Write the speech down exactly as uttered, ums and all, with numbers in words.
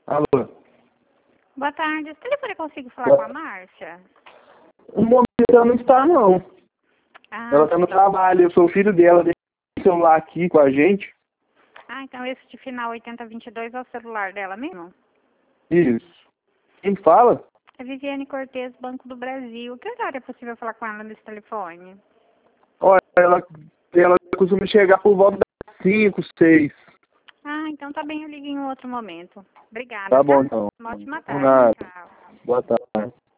Alô? Boa tarde. Esse telefone eu consigo falar com a Márcia? No momento ela não está, não. Ah, Ela está no trabalho, eu sou o filho dela, deixa o celular aqui com a gente. ah, então esse de final oitenta vinte e dois é o celular dela mesmo? Isso. Quem fala? É Viviane Cortez, Banco do Brasil. Que horário é possível falar com ela nesse telefone? Olha, ela, ela costuma chegar por volta das cinco, seis. Ah, então tá bem, eu ligo em um outro momento. Obrigada, Tá tá? bom, então. Uma ótima Por tarde. nada. Tchau. Boa tarde.